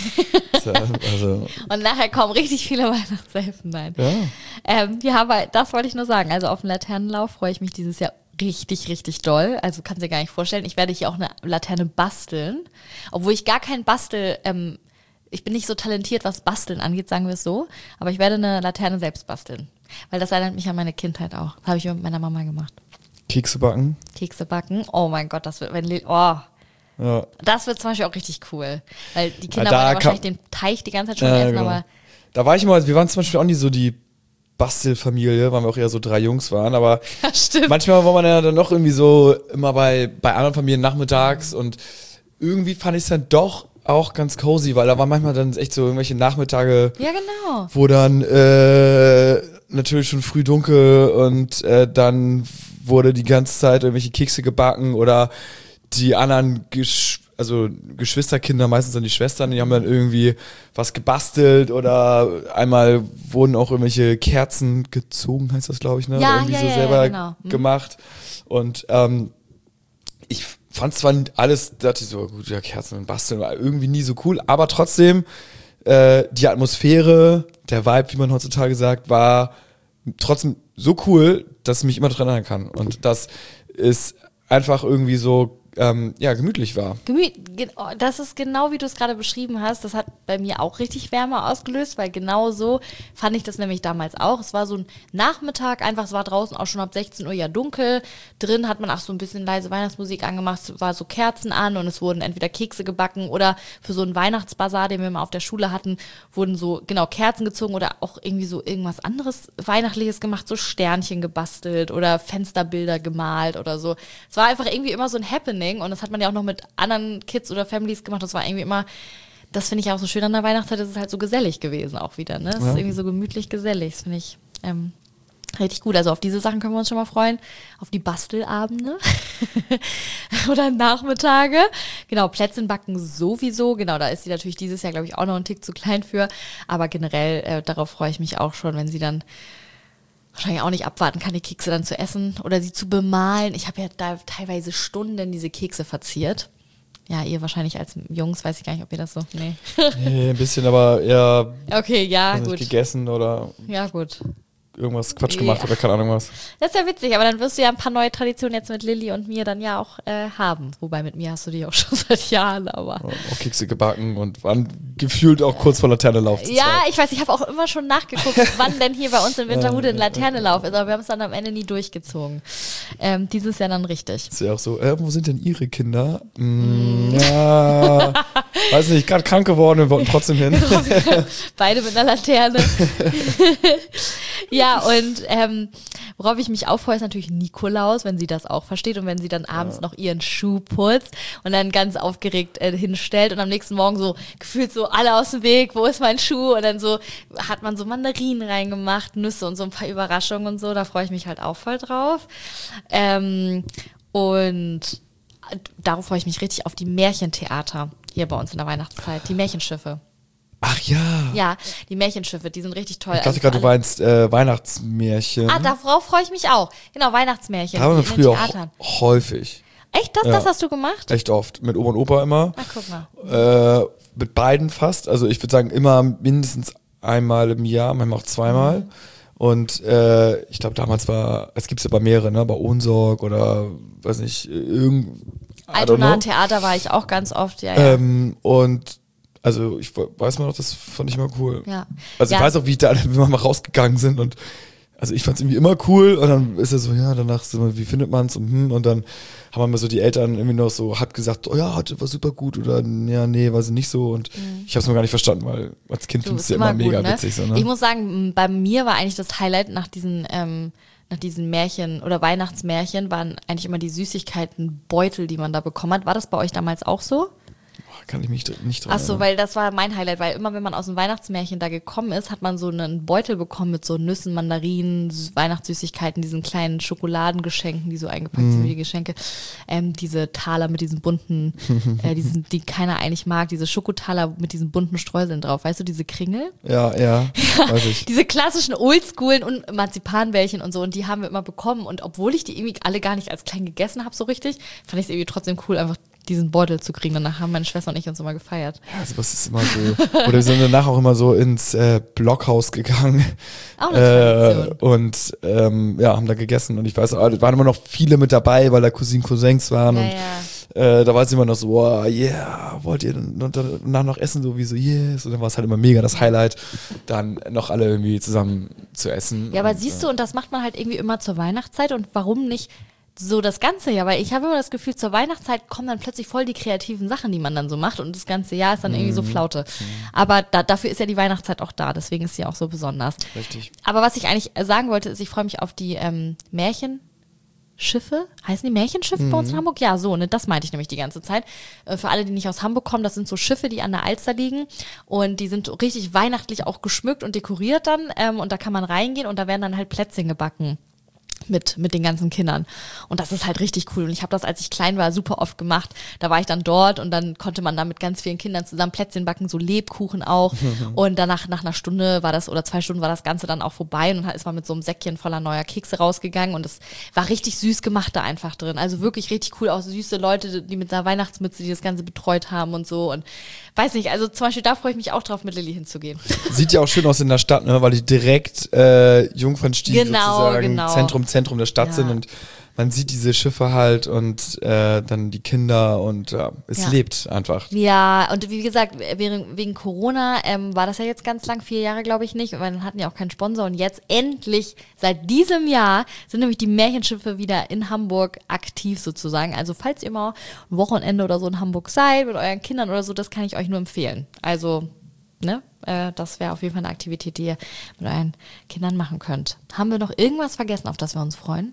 Und nachher kommen richtig viele Weihnachtshilfen rein. Ja, aber das wollte ich nur sagen. Also auf den Laternenlauf freue ich mich dieses Jahr richtig, richtig doll. Also kannst dir gar nicht vorstellen. Ich werde hier auch eine Laterne basteln. Obwohl ich gar kein ich bin nicht so talentiert, was Basteln angeht, sagen wir es so. Aber ich werde eine Laterne selbst basteln. Weil das erinnert mich an meine Kindheit auch. Das habe ich mit meiner Mama gemacht. Kekse backen. Oh mein Gott, das wird, das wird zum Beispiel auch richtig cool. Weil die Kinder wollen wahrscheinlich den Teig die ganze Zeit schon essen, genau. aber. Da war ich mal, wir waren zum Beispiel auch nie so die Bastelfamilie, weil wir auch eher so 3 Jungs waren, aber manchmal war man ja dann doch irgendwie so immer bei anderen Familien nachmittags und irgendwie fand ich es dann doch auch ganz cozy, weil da waren manchmal dann echt so irgendwelche Nachmittage, wo dann natürlich schon früh dunkel und dann wurde die ganze Zeit irgendwelche Kekse gebacken oder die anderen Geschwisterkinder, meistens dann die Schwestern, die haben dann irgendwie was gebastelt oder einmal wurden auch irgendwelche Kerzen gezogen, heißt das, glaube ich, ne? Ja, irgendwie ja, so ja, selber genau. gemacht. Und ich fand zwar alles, dachte ich so, gut, ja, Kerzen und Basteln war irgendwie nie so cool, aber trotzdem die Atmosphäre, der Vibe, wie man heutzutage sagt, war trotzdem so cool, dass ich mich immer dran erinnern kann. Und das ist einfach irgendwie so gemütlich war. Das ist genau, wie du es gerade beschrieben hast. Das hat bei mir auch richtig Wärme ausgelöst, weil genau so fand ich das nämlich damals auch. Es war so ein Nachmittag, einfach, es war draußen auch schon ab 16 Uhr ja dunkel. Drin hat man auch so ein bisschen leise Weihnachtsmusik angemacht, es war so Kerzen an und es wurden entweder Kekse gebacken oder für so einen Weihnachtsbasar, den wir mal auf der Schule hatten, wurden so, genau, Kerzen gezogen oder auch irgendwie so irgendwas anderes Weihnachtliches gemacht, so Sternchen gebastelt oder Fensterbilder gemalt oder so. Es war einfach irgendwie immer so ein Happening. Und das hat man ja auch noch mit anderen Kids oder Families gemacht. Das war irgendwie immer, das finde ich auch so schön an der Weihnachtszeit, das ist halt so gesellig gewesen auch wieder. Ne? Es ist irgendwie so gemütlich gesellig. Das finde ich richtig gut. Also auf diese Sachen können wir uns schon mal freuen. Auf die Bastelabende oder Nachmittage. Genau, Plätzchen backen sowieso. Genau, da ist sie natürlich dieses Jahr, glaube ich, auch noch einen Tick zu klein für. Aber generell, darauf freue ich mich auch schon, wenn sie dann wahrscheinlich auch nicht abwarten kann, die Kekse dann zu essen oder sie zu bemalen. Ich habe ja da teilweise Stunden diese Kekse verziert. Ja, ihr wahrscheinlich als Jungs, weiß ich gar nicht, ob ihr das so, nee. Nee, ein bisschen, aber eher okay, ja, gut. gegessen oder ja, gut. irgendwas Quatsch gemacht oder keine Ahnung was. Das ist ja witzig, aber dann wirst du ja ein paar neue Traditionen jetzt mit Lilly und mir dann ja auch haben. Wobei mit mir hast du die auch schon seit Jahren, aber. Auch Kekse gebacken und waren gefühlt auch kurz vor Laternenlauf. Ja, ich weiß, ich habe auch immer schon nachgeguckt, wann denn hier bei uns in Winterhude ein Laternenlauf ist, aber wir haben es dann am Ende nie durchgezogen. Dieses Jahr dann richtig. Ist ja auch so, wo sind denn ihre Kinder? Ja, weiß nicht, gerade krank geworden, wir wollten trotzdem hin. Beide mit einer Laterne. Ja, und worauf ich mich auch freue, ist natürlich Nikolaus, wenn sie das auch versteht und wenn sie dann abends noch ihren Schuh putzt und dann ganz aufgeregt hinstellt und am nächsten Morgen so gefühlt so alle aus dem Weg, wo ist mein Schuh? Und dann so hat man so Mandarinen reingemacht, Nüsse und so ein paar Überraschungen und so, da freue ich mich halt auch voll drauf. Und darauf freue ich mich richtig auf die Märchentheater hier bei uns in der Weihnachtszeit, die Märchenschiffe. Ach ja. Ja, die Märchenschiffe, die sind richtig toll. Ich dachte gerade, du meinst Weihnachtsmärchen. Darauf freue ich mich auch. Genau, Weihnachtsmärchen. Da haben wir in den früher Theatern. auch häufig. Echt? Das hast du gemacht? Echt oft. Mit Oma und Opa immer. Ach, guck mal. Mit beiden fast. Also ich würde sagen, immer mindestens einmal im Jahr, manchmal auch zweimal. Und ich glaube, damals es gibt es aber mehrere, ne? Bei Ohnsorg oder weiß nicht, Altona Theater war ich auch ganz oft, ja. Und also ich weiß mal noch, das fand ich immer cool. Ja. Also ich weiß auch, wie ich da, wenn wir mal rausgegangen sind und also ich fand es irgendwie immer cool und dann ist er so, ja, danach so, wie findet man es und dann haben wir so die Eltern irgendwie noch so halb gesagt, oh ja, heute war super gut oder ja, nee, war sie nicht so und ich habe es noch gar nicht verstanden, weil als Kind findest du ja immer mega gut, ne? witzig. So, ne? Ich muss sagen, bei mir war eigentlich das Highlight nach diesen Märchen oder Weihnachtsmärchen waren eigentlich immer die Süßigkeitenbeutel, die man da bekommen hat. War das bei euch damals auch so? Kann ich mich nicht dran Ach so, weil das war mein Highlight, weil immer wenn man aus dem Weihnachtsmärchen da gekommen ist, hat man so einen Beutel bekommen mit so Nüssen, Mandarinen, Weihnachtssüßigkeiten, diesen kleinen Schokoladengeschenken, die so eingepackt sind wie die Geschenke. Diese Taler mit diesen bunten, die keiner eigentlich mag, diese Schokotaler mit diesen bunten Streuseln drauf, weißt du, diese Kringel? Ja, weiß ich. Diese klassischen Oldschoolen und Marzipanbällchen und so, und die haben wir immer bekommen und obwohl ich die irgendwie alle gar nicht als klein gegessen habe so richtig, fand ich es irgendwie trotzdem cool, einfach diesen Beutel zu kriegen. Danach haben meine Schwester und ich uns immer gefeiert. Ja, sowas ist immer so. Oder wir sind danach auch immer so ins Blockhaus gegangen. Auch eine Tradition. Und haben da gegessen. Und ich weiß, da waren immer noch viele mit dabei, weil da Cousins waren. Ja, und ja. da war es immer noch so, oh, yeah, wollt ihr danach noch essen? So wie so, yes. Und dann war es halt immer mega das Highlight, dann noch alle irgendwie zusammen zu essen. Ja, aber siehst du, und das macht man halt irgendwie immer zur Weihnachtszeit und warum nicht so das ganze Jahr, weil ich habe immer das Gefühl, zur Weihnachtszeit kommen dann plötzlich voll die kreativen Sachen, die man dann so macht und das ganze Jahr ist dann irgendwie so Flaute. Aber dafür ist ja die Weihnachtszeit auch da, deswegen ist sie auch so besonders. Richtig. Aber was ich eigentlich sagen wollte, ist, ich freue mich auf die Märchenschiffe. Heißen die Märchenschiffe bei uns in Hamburg? Ja, so, ne, das meinte ich nämlich die ganze Zeit. Für alle, die nicht aus Hamburg kommen, das sind so Schiffe, die an der Alster liegen und die sind richtig weihnachtlich auch geschmückt und dekoriert dann und da kann man reingehen und da werden dann halt Plätzchen gebacken. mit den ganzen Kindern. Und das ist halt richtig cool. Und ich habe das, als ich klein war, super oft gemacht. Da war ich dann dort und dann konnte man da mit ganz vielen Kindern zusammen Plätzchen backen, so Lebkuchen auch. Und danach, nach einer Stunde war das, oder 2 Stunden war das Ganze dann auch vorbei. Und dann ist man mit so einem Säckchen voller neuer Kekse rausgegangen. Und es war richtig süß gemacht da einfach drin. Also wirklich richtig cool. Auch süße Leute, die mit einer Weihnachtsmütze, die das Ganze betreut haben und so. Und weiß nicht, also zum Beispiel da freue ich mich auch drauf, mit Lilly hinzugehen. Sieht ja auch schön aus in der Stadt, ne? Weil die direkt Jungfernstieg sozusagen Zentrum der Stadt sind und man sieht diese Schiffe halt und dann die Kinder und es lebt einfach. Ja, und wie gesagt, wegen Corona war das ja jetzt ganz lang, 4 Jahre glaube ich nicht, weil dann hatten ja auch keinen Sponsor und jetzt endlich, seit diesem Jahr, sind nämlich die Märchenschiffe wieder in Hamburg aktiv sozusagen. Also falls ihr mal ein Wochenende oder so in Hamburg seid mit euren Kindern oder so, das kann ich euch nur empfehlen. Also, ne? Das wäre auf jeden Fall eine Aktivität, die ihr mit euren Kindern machen könnt. Haben wir noch irgendwas vergessen, auf das wir uns freuen?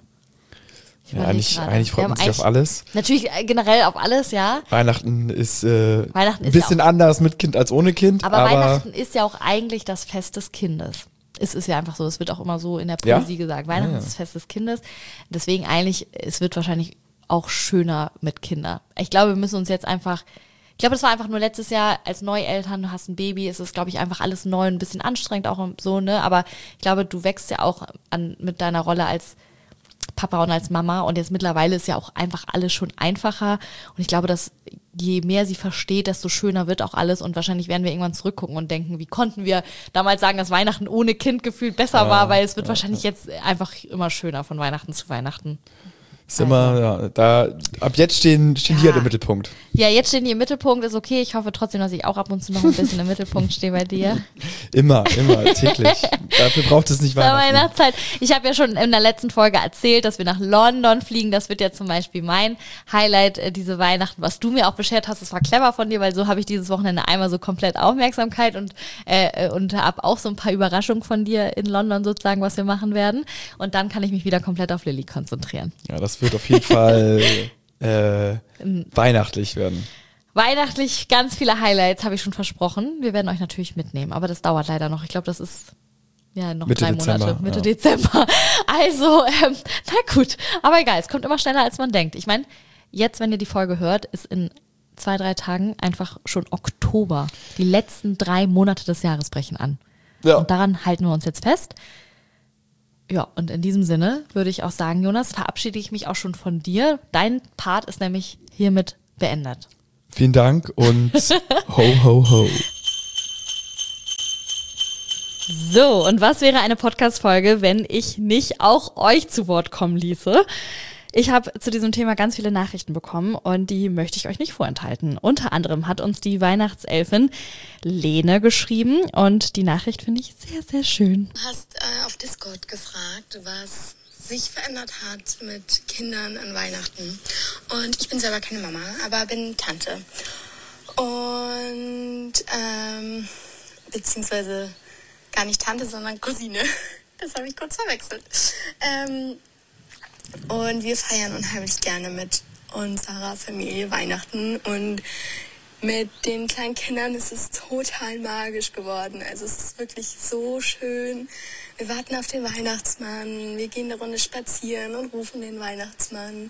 Ja, eigentlich freut man sich auf alles. Natürlich generell auf alles, ja. Weihnachten ist ein bisschen anders mit Kind als ohne Kind. Aber Weihnachten ist ja auch eigentlich das Fest des Kindes. Es ist ja einfach so, es wird auch immer so in der Poesie gesagt. Weihnachten ist das Fest des Kindes. Deswegen eigentlich, es wird wahrscheinlich auch schöner mit Kindern. Ich glaube, wir müssen uns jetzt einfach... Ich glaube, das war einfach nur letztes Jahr als Neueltern, du hast ein Baby, es ist, glaube ich, einfach alles neu und ein bisschen anstrengend auch so, ne? Aber ich glaube, du wächst ja auch mit deiner Rolle als Papa und als Mama und jetzt mittlerweile ist ja auch einfach alles schon einfacher und ich glaube, dass je mehr sie versteht, desto schöner wird auch alles und wahrscheinlich werden wir irgendwann zurückgucken und denken, wie konnten wir damals sagen, dass Weihnachten ohne Kind gefühlt besser war, weil es wird wahrscheinlich jetzt einfach immer schöner von Weihnachten zu Weihnachten. Ist immer, ab jetzt stehen die halt im Mittelpunkt. Ja, jetzt stehen die im Mittelpunkt, ist okay. Ich hoffe trotzdem, dass ich auch ab und zu noch ein bisschen im Mittelpunkt stehe bei dir. Immer, täglich. Dafür braucht es nicht Weihnachten. Weihnachtszeit. Ich habe ja schon in der letzten Folge erzählt, dass wir nach London fliegen. Das wird ja zum Beispiel mein Highlight, diese Weihnachten, was du mir auch beschert hast. Das war clever von dir, weil so habe ich dieses Wochenende einmal so komplett Aufmerksamkeit und habe auch so ein paar Überraschungen von dir in London sozusagen, was wir machen werden. Und dann kann ich mich wieder komplett auf Lilly konzentrieren. Ja, das wird auf jeden Fall weihnachtlich werden. Weihnachtlich, ganz viele Highlights, habe ich schon versprochen. Wir werden euch natürlich mitnehmen, aber das dauert leider noch. Ich glaube, das ist noch Mitte 3 Monate, Dezember, Mitte Dezember. Also, na gut, aber egal, es kommt immer schneller, als man denkt. Ich meine, jetzt, wenn ihr die Folge hört, ist in 2-3 Tagen einfach schon Oktober. Die letzten 3 Monate des Jahres brechen an. Ja. Und daran halten wir uns jetzt fest. Ja, und in diesem Sinne würde ich auch sagen, Jonas, verabschiede ich mich auch schon von dir. Dein Part ist nämlich hiermit beendet. Vielen Dank und ho, ho, ho. So, und was wäre eine Podcast-Folge, wenn ich nicht auch euch zu Wort kommen ließe? Ich habe zu diesem Thema ganz viele Nachrichten bekommen und die möchte ich euch nicht vorenthalten. Unter anderem hat uns die Weihnachtselfin Lene geschrieben und die Nachricht finde ich sehr, sehr schön. Du hast auf Discord gefragt, was sich verändert hat mit Kindern an Weihnachten. Und ich bin selber keine Mama, aber bin Tante. Und beziehungsweise gar nicht Tante, sondern Cousine. Das habe ich kurz verwechselt. Und wir feiern unheimlich gerne mit unserer Familie Weihnachten und mit den kleinen Kindern ist es total magisch geworden. Also es ist wirklich so schön. Wir warten auf den Weihnachtsmann, wir gehen eine Runde spazieren und rufen den Weihnachtsmann.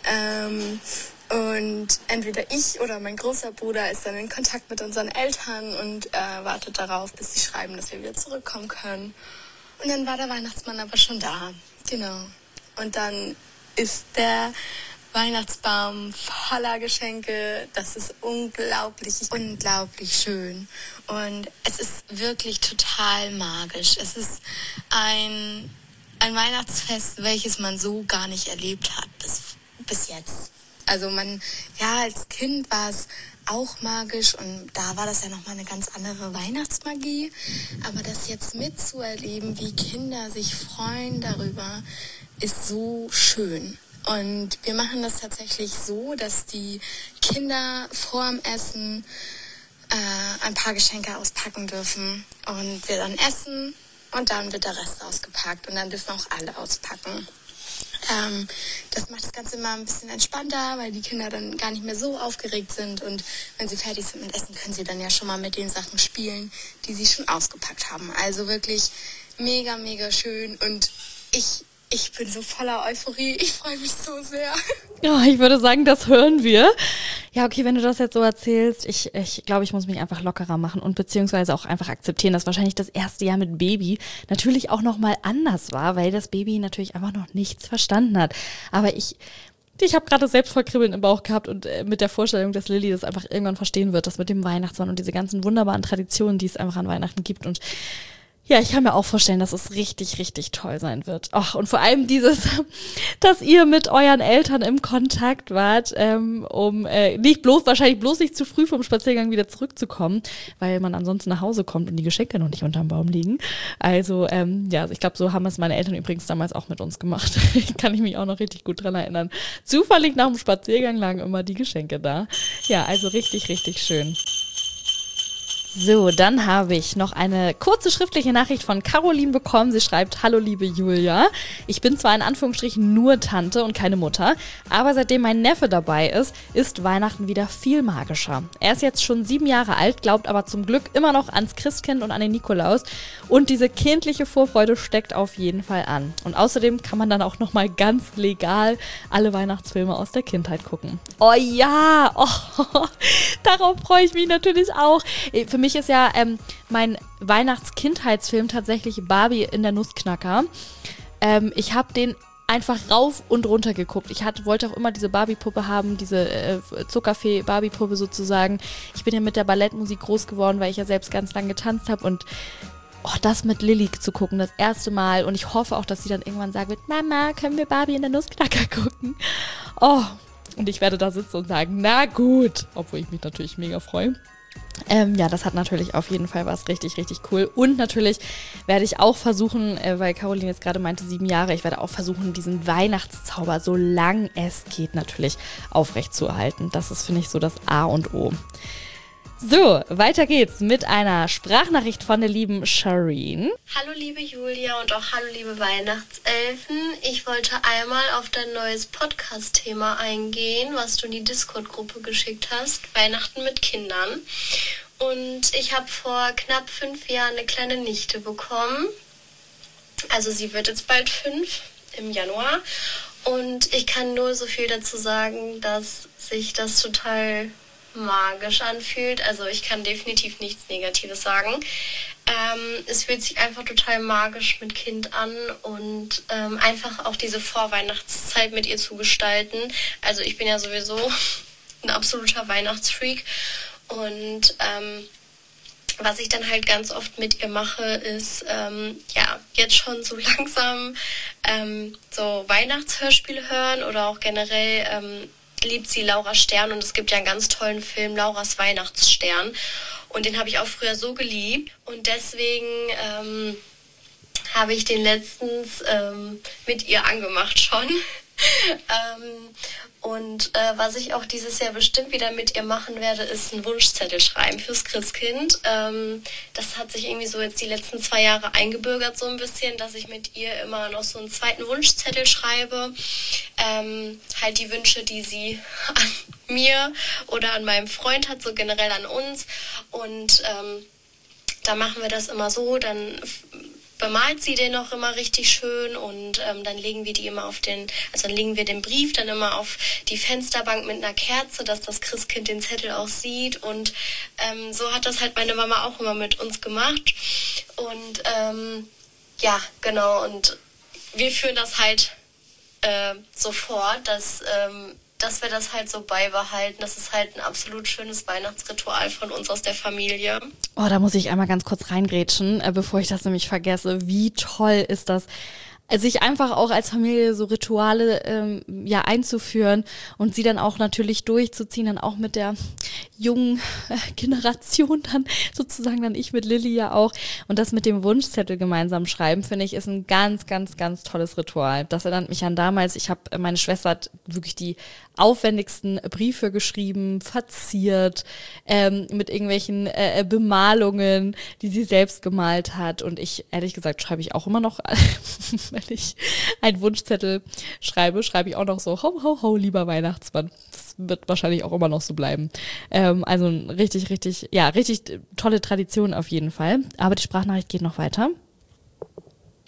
Und entweder ich oder mein großer Bruder ist dann in Kontakt mit unseren Eltern und wartet darauf, bis sie schreiben, dass wir wieder zurückkommen können. Und dann war der Weihnachtsmann aber schon da. Genau. Und dann ist der Weihnachtsbaum voller Geschenke. Das ist unglaublich schön. Und es ist wirklich total magisch. Es ist ein Weihnachtsfest, welches man so gar nicht erlebt hat bis jetzt. Also als Kind war es auch magisch und da war das ja nochmal eine ganz andere Weihnachtsmagie. Aber das jetzt mitzuerleben, wie Kinder sich freuen darüber, ist so schön. Und wir machen das tatsächlich so, dass die Kinder vorm Essen ein paar Geschenke auspacken dürfen. Und wir dann essen und dann wird der Rest ausgepackt. Und dann dürfen auch alle auspacken. Das macht das Ganze immer ein bisschen entspannter, weil die Kinder dann gar nicht mehr so aufgeregt sind. Und wenn sie fertig sind mit Essen, können sie dann ja schon mal mit den Sachen spielen, die sie schon ausgepackt haben. Also wirklich mega, mega schön. Und ich Ich bin so voller Euphorie. Ich freue mich so sehr. Ja, ich würde sagen, das hören wir. Ja, okay, wenn du das jetzt so erzählst, ich glaube, ich muss mich einfach lockerer machen und beziehungsweise auch einfach akzeptieren, dass wahrscheinlich das erste Jahr mit Baby natürlich auch nochmal anders war, weil das Baby natürlich einfach noch nichts verstanden hat. Aber ich habe gerade selbst voll Kribbeln im Bauch gehabt und mit der Vorstellung, dass Lilly das einfach irgendwann verstehen wird, das mit dem Weihnachtsmann und diese ganzen wunderbaren Traditionen, die es einfach an Weihnachten gibt. Und ja, ich kann mir auch vorstellen, dass es richtig, richtig toll sein wird. Ach, und vor allem dieses, dass ihr mit euren Eltern im Kontakt wart, wahrscheinlich bloß nicht zu früh vom Spaziergang wieder zurückzukommen, weil man ansonsten nach Hause kommt und die Geschenke noch nicht unterm Baum liegen. Also, ich glaube, so haben es meine Eltern übrigens damals auch mit uns gemacht. Kann ich mich auch noch richtig gut dran erinnern. Zufällig nach dem Spaziergang lagen immer die Geschenke da. Ja, also richtig, richtig schön. So, dann habe ich noch eine kurze schriftliche Nachricht von Caroline bekommen. Sie schreibt: Hallo liebe Julia, ich bin zwar in Anführungsstrichen nur Tante und keine Mutter, aber seitdem mein Neffe dabei ist Weihnachten wieder viel magischer. Er ist jetzt schon 7 Jahre alt, glaubt aber zum Glück immer noch ans Christkind und an den Nikolaus und diese kindliche Vorfreude steckt auf jeden Fall an. Und außerdem kann man dann auch nochmal ganz legal alle Weihnachtsfilme aus der Kindheit gucken. Oh ja, darauf freue ich mich natürlich auch. Für mich ist ja mein Weihnachtskindheitsfilm tatsächlich Barbie in der Nussknacker. Ich habe den einfach rauf und runter geguckt. Ich wollte auch immer diese Barbie-Puppe haben, diese Zuckerfee-Barbie-Puppe sozusagen. Ich bin ja mit der Ballettmusik groß geworden, weil ich ja selbst ganz lang getanzt habe und das mit Lilly zu gucken, das erste Mal. Und ich hoffe auch, dass sie dann irgendwann sagen wird: Mama, können wir Barbie in der Nussknacker gucken? Und ich werde da sitzen und sagen: Na gut, obwohl ich mich natürlich mega freue. Das hat natürlich auf jeden Fall was richtig, richtig cool. Und natürlich werde ich auch versuchen, weil Caroline jetzt gerade meinte 7 Jahre, ich werde auch versuchen, diesen Weihnachtszauber, solange es geht, natürlich aufrechtzuerhalten. Das ist, finde ich, so das A und O. So, weiter geht's mit einer Sprachnachricht von der lieben Shireen. Hallo liebe Julia und auch hallo liebe Weihnachtselfen. Ich wollte einmal auf dein neues Podcast-Thema eingehen, was du in die Discord-Gruppe geschickt hast, Weihnachten mit Kindern. Und ich habe vor knapp 5 Jahren eine kleine Nichte bekommen. Also sie wird jetzt bald 5 im Januar. Und ich kann nur so viel dazu sagen, dass sich das total magisch anfühlt. Also ich kann definitiv nichts Negatives sagen. Es fühlt sich einfach total magisch mit Kind an und einfach auch diese Vorweihnachtszeit mit ihr zu gestalten. Also ich bin ja sowieso ein absoluter Weihnachtsfreak und was ich dann halt ganz oft mit ihr mache, ist jetzt schon so langsam so Weihnachtshörspiele hören oder auch generell liebt sie Laura Stern und es gibt ja einen ganz tollen Film, Lauras Weihnachtsstern. Und den habe ich auch früher so geliebt. Und deswegen habe ich den letztens mit ihr angemacht schon. Was ich auch dieses Jahr bestimmt wieder mit ihr machen werde, ist einen Wunschzettel schreiben fürs Christkind. Das hat sich irgendwie so jetzt die letzten 2 Jahre eingebürgert so ein bisschen, dass ich mit ihr immer noch so einen zweiten Wunschzettel schreibe. Halt die Wünsche, die sie an mir oder an meinem Freund hat, so generell an uns. Und da machen wir das immer so, dann bemalt sie den auch immer richtig schön und dann legen wir dann legen wir den Brief dann immer auf die Fensterbank mit einer Kerze, dass das Christkind den Zettel auch sieht und so hat das halt meine Mama auch immer mit uns gemacht und genau und wir führen das halt so fort, dass wir das halt so beibehalten. Das ist halt ein absolut schönes Weihnachtsritual von uns aus der Familie. Da muss ich einmal ganz kurz reingrätschen, bevor ich das nämlich vergesse. Wie toll ist das, sich einfach auch als Familie so Rituale einzuführen und sie dann auch natürlich durchzuziehen, dann auch mit der jungen Generation dann sozusagen, dann ich mit Lilly ja auch und das mit dem Wunschzettel gemeinsam schreiben, finde ich, ist ein ganz, ganz, ganz tolles Ritual. Das erinnert mich an damals, meine Schwester hat wirklich die aufwendigsten Briefe geschrieben, verziert, mit irgendwelchen Bemalungen, die sie selbst gemalt hat und ich, ehrlich gesagt, schreibe ich auch immer noch, wenn ich einen Wunschzettel schreibe ich auch noch so, ho, ho, ho, lieber Weihnachtsmann. Das wird wahrscheinlich auch immer noch so bleiben. Also richtig, richtig, richtig tolle Tradition auf jeden Fall. Aber die Sprachnachricht geht noch weiter.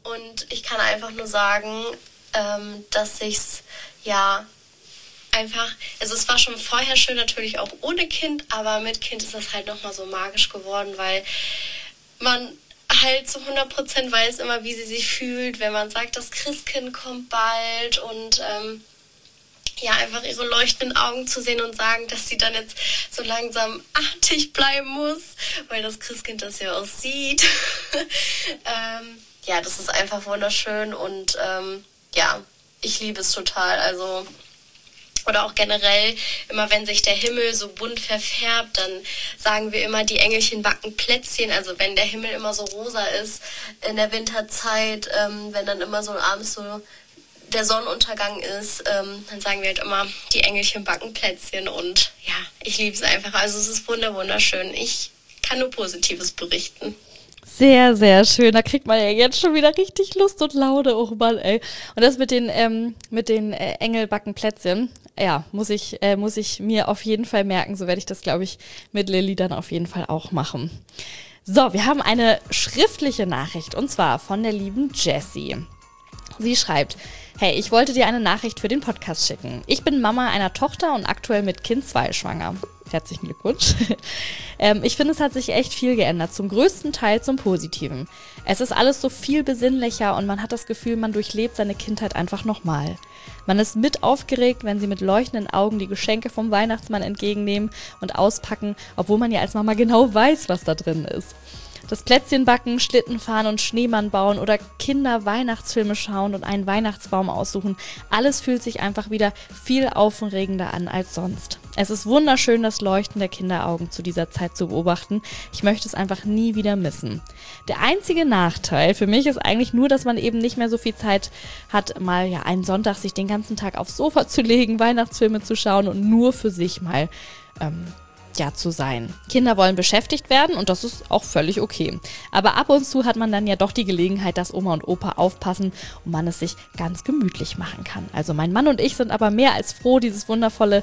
Und ich kann einfach nur sagen, dass ich's einfach, also es war schon vorher schön, natürlich auch ohne Kind, aber mit Kind ist das halt nochmal so magisch geworden, weil man halt zu 100% weiß immer, wie sie sich fühlt, wenn man sagt, das Christkind kommt bald und einfach ihre leuchtenden Augen zu sehen und sagen, dass sie dann jetzt so langsam artig bleiben muss, weil das Christkind das ja auch sieht. Das ist einfach wunderschön und ich liebe es total, also oder auch generell, immer wenn sich der Himmel so bunt verfärbt, dann sagen wir immer, die Engelchen backen Plätzchen. Also wenn der Himmel immer so rosa ist in der Winterzeit, wenn dann immer so abends so der Sonnenuntergang ist, dann sagen wir halt immer, die Engelchen backen Plätzchen. Und ja, ich liebe es einfach. Also es ist wunderschön. Ich kann nur Positives berichten. Sehr, sehr schön. Da kriegt man ja jetzt schon wieder richtig Lust und Laune. Oh Mann, ey. Und das mit den Engelbacken-Plätzchen, ja, muss ich mir auf jeden Fall merken. So werde ich das, glaube ich, mit Lilly dann auf jeden Fall auch machen. So, wir haben eine schriftliche Nachricht und zwar von der lieben Jessie. Sie schreibt: Hey, ich wollte dir eine Nachricht für den Podcast schicken. Ich bin Mama einer Tochter und aktuell mit Kind 2 schwanger. Herzlichen Glückwunsch. Ich finde, es hat sich echt viel geändert, zum größten Teil zum Positiven. Es ist alles so viel besinnlicher und man hat das Gefühl, man durchlebt seine Kindheit einfach nochmal. Man ist mit aufgeregt, wenn sie mit leuchtenden Augen die Geschenke vom Weihnachtsmann entgegennehmen und auspacken, obwohl man ja als Mama genau weiß, was da drin ist. Das Plätzchen backen, Schlitten fahren und Schneemann bauen oder Kinder Weihnachtsfilme schauen und einen Weihnachtsbaum aussuchen. Alles fühlt sich einfach wieder viel aufregender an als sonst. Es ist wunderschön, das Leuchten der Kinderaugen zu dieser Zeit zu beobachten. Ich möchte es einfach nie wieder missen. Der einzige Nachteil für mich ist eigentlich nur, dass man eben nicht mehr so viel Zeit hat, mal einen Sonntag sich den ganzen Tag aufs Sofa zu legen, Weihnachtsfilme zu schauen und nur für sich mal zu sein. Kinder wollen beschäftigt werden und das ist auch völlig okay. Aber ab und zu hat man dann ja doch die Gelegenheit, dass Oma und Opa aufpassen und man es sich ganz gemütlich machen kann. Also mein Mann und ich sind aber mehr als froh, diese wundervolle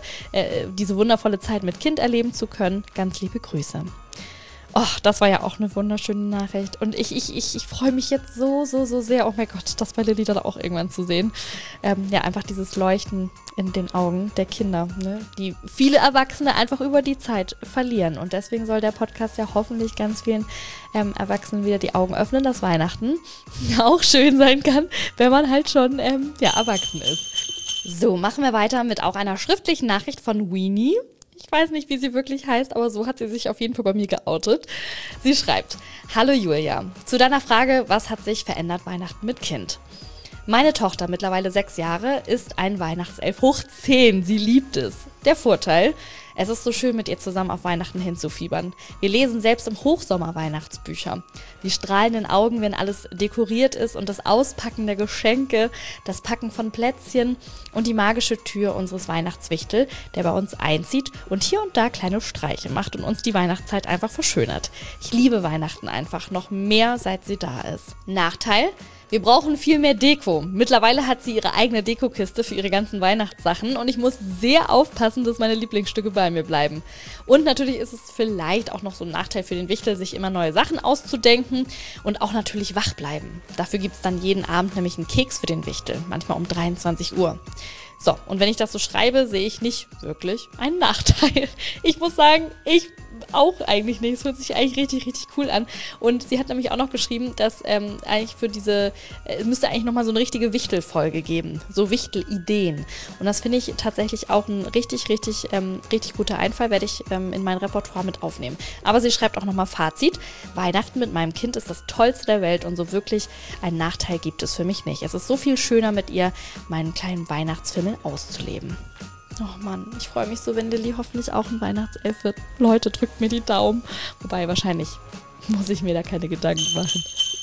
Zeit mit Kind erleben zu können. Ganz liebe Grüße. Oh, das war ja auch eine wunderschöne Nachricht. Und ich freue mich jetzt so sehr, oh mein Gott, das bei Lilly dann auch irgendwann zu sehen. Einfach dieses Leuchten in den Augen der Kinder, ne? Die viele Erwachsene einfach über die Zeit verlieren. Und deswegen soll der Podcast ja hoffentlich ganz vielen Erwachsenen wieder die Augen öffnen, dass Weihnachten auch schön sein kann, wenn man halt schon erwachsen ist. So, machen wir weiter mit auch einer schriftlichen Nachricht von Weenie. Ich weiß nicht, wie sie wirklich heißt, aber so hat sie sich auf jeden Fall bei mir geoutet. Sie schreibt: Hallo Julia, zu deiner Frage, was hat sich verändert Weihnachten mit Kind? Meine Tochter, mittlerweile 6 Jahre, ist ein Weihnachtself hoch 10. Sie liebt es. Der Vorteil: Es ist so schön, mit ihr zusammen auf Weihnachten hinzufiebern. Wir lesen selbst im Hochsommer Weihnachtsbücher. Die strahlenden Augen, wenn alles dekoriert ist und das Auspacken der Geschenke, das Packen von Plätzchen und die magische Tür unseres Weihnachtswichtel, der bei uns einzieht und hier und da kleine Streiche macht und uns die Weihnachtszeit einfach verschönert. Ich liebe Weihnachten einfach noch mehr, seit sie da ist. Nachteil: Wir brauchen viel mehr Deko. Mittlerweile hat sie ihre eigene Dekokiste für ihre ganzen Weihnachtssachen und ich muss sehr aufpassen, dass meine Lieblingsstücke bei mir bleiben. Und natürlich ist es vielleicht auch noch so ein Nachteil für den Wichtel, sich immer neue Sachen auszudenken und auch natürlich wach bleiben. Dafür gibt es dann jeden Abend nämlich einen Keks für den Wichtel, manchmal um 23 Uhr. So, und wenn ich das so schreibe, sehe ich nicht wirklich einen Nachteil. Ich muss sagen, ich auch eigentlich nicht. Es hört sich eigentlich richtig, richtig cool an. Und sie hat nämlich auch noch geschrieben, dass eigentlich für es müsste eigentlich nochmal so eine richtige Wichtelfolge geben. So Wichtelideen. Und das finde ich tatsächlich auch ein richtig, richtig, richtig guter Einfall, werde ich in mein Repertoire mit aufnehmen. Aber sie schreibt auch nochmal Fazit: Weihnachten mit meinem Kind ist das Tollste der Welt und so wirklich einen Nachteil gibt es für mich nicht. Es ist so viel schöner mit ihr, meinen kleinen Weihnachtsfimmel auszuleben. Oh Mann, ich freue mich so, wenn Lilly hoffentlich auch ein Weihnachtself wird. Leute, drückt mir die Daumen. Wobei, wahrscheinlich muss ich mir da keine Gedanken machen.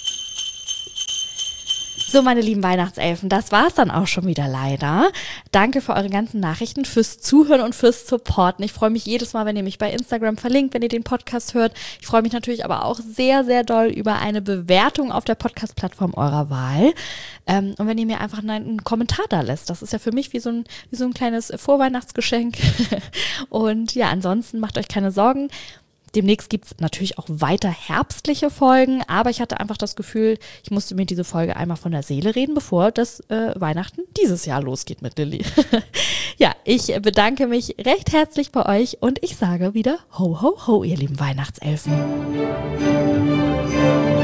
So, meine lieben Weihnachtselfen, das war's dann auch schon wieder leider. Danke für eure ganzen Nachrichten, fürs Zuhören und fürs Supporten. Ich freue mich jedes Mal, wenn ihr mich bei Instagram verlinkt, wenn ihr den Podcast hört. Ich freue mich natürlich aber auch sehr, sehr doll über eine Bewertung auf der Podcast-Plattform eurer Wahl. Und wenn ihr mir einfach einen Kommentar da lässt. Das ist ja für mich wie so ein kleines Vorweihnachtsgeschenk. Und ja, ansonsten macht euch keine Sorgen. Demnächst gibt es natürlich auch weiter herbstliche Folgen, aber ich hatte einfach das Gefühl, ich musste mir diese Folge einmal von der Seele reden, bevor das Weihnachten dieses Jahr losgeht mit Lilly. Ja, ich bedanke mich recht herzlich bei euch und ich sage wieder ho, ho, ho, ihr lieben Weihnachtselfen.